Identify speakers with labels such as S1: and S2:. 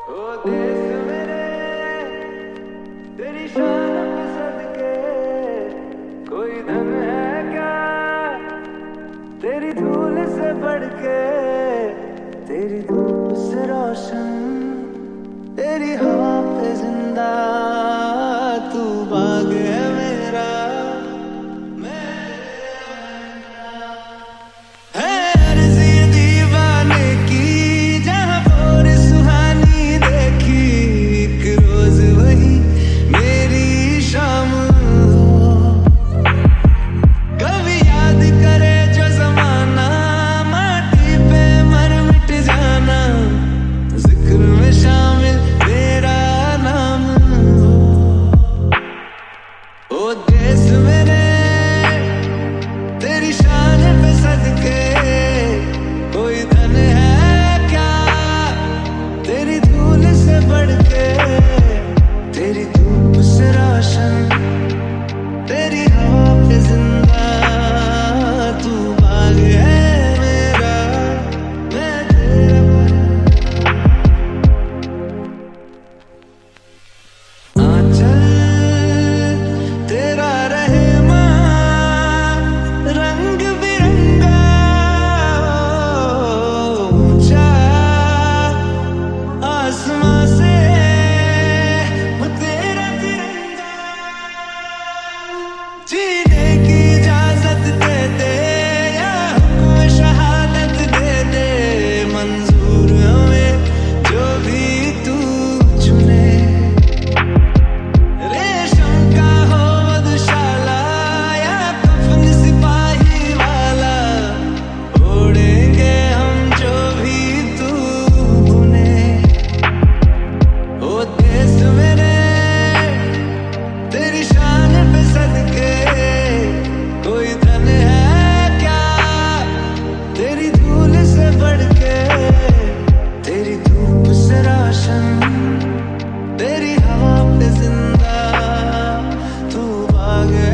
S1: ओ देश मेरे तेरी शान पे सदके, कोई धन है क्या तेरी धूल से बढ़ के, तेरी धूप से रोशन, तेरी हवा पे जिंदा, तू बाग है मेरा, मैं है अर्ज़ी दीवाने की, जहाँ और सुहानी देखी, एक रोज वही मेरी शाम हो। कभी याद करे जो जमाना, माटी पे मर मिट जाना, जिक्र में शामिल मेरा नाम हो। ओ देश मेरे तेरी शान पे सदके, कोई धन है क्या तेरी धूल से बढ़ के, तेरी धूप से रोशन, तेरी हवा पे जिंदा, तू बाग है मेरा, मैं तेरा आंचल तेरा रहमा, रंग बिरंगा, ऊंचा आसमां से वो तेरा तिरंगा, जीने की इजाजत दे दे या हुक्म शहादत दे दे, मंजूर हमें जो भी तू चुने। रेशम का हो मधुशाला या कफन सिपाही वाला, ओढ़ेंगे हम जो भी तू बुने। ओ देश मेरे तेरी शान पे सदके, कोई धन है क्या तेरी धूल से बढ़ के, तेरी धूप से रोशन, तेरी हवा पे जिंदा, तू बाग है